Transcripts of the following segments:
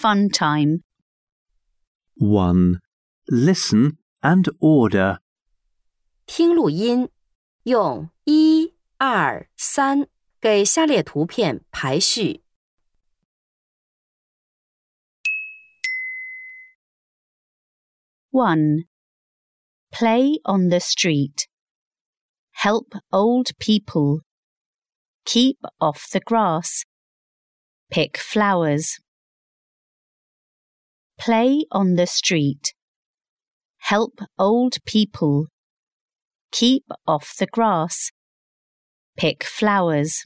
Fun time. 1. Listen and order. 听录音，用1、2、3给下列图片排序。 1. Play on the street. Help old people. Keep off the grass. Pick flowers. Play on the street. Help old people. Keep off the grass. Pick flowers.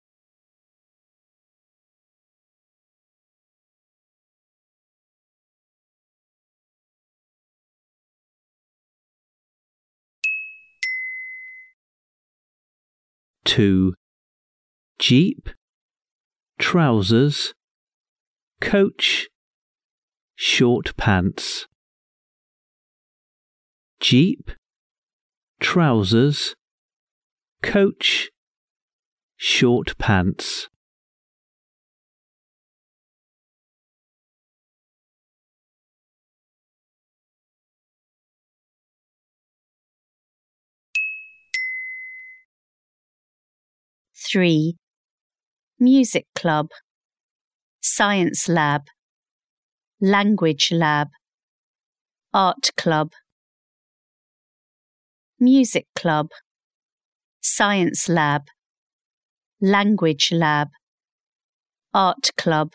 2. Jeep, trousers, coach, short pants. Jeep, trousers, coach, short pants. 3. Music club. Science lab. Language lab. Art club. Music club. Science lab. Language lab. Art club.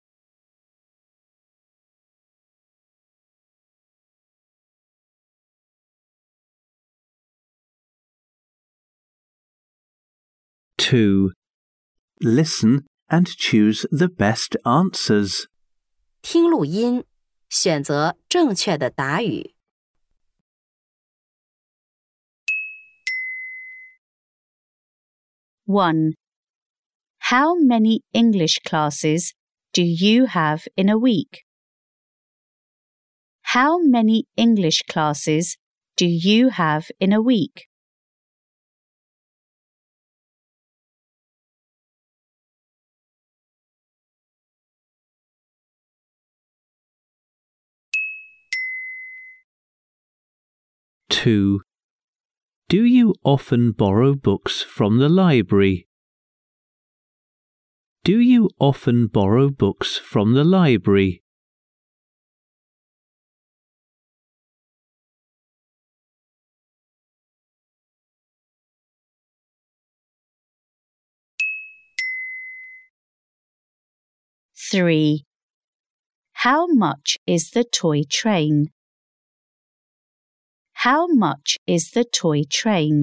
2. Listen and choose the best answers. 听录音，选择正确的答语。 1. How many English classes do you have in a week? How many English classes do you have in a week? 2. Do you often borrow books from the library? Do you often borrow books from the library? 3. How much is the toy train? How much is the toy train?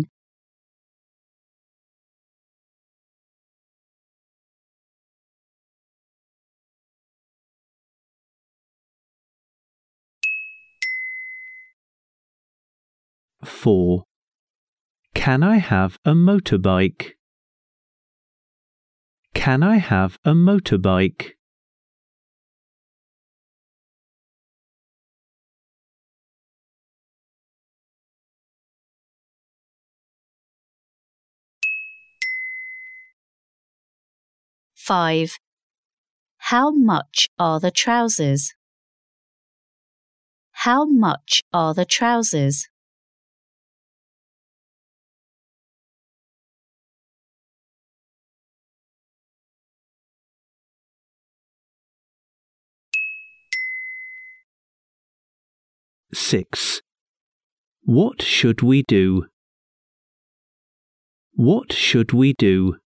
4. Can I have a motorbike? Can I have a motorbike? 5. How much are the trousers? How much are the trousers? 6. What should we do? What should we do?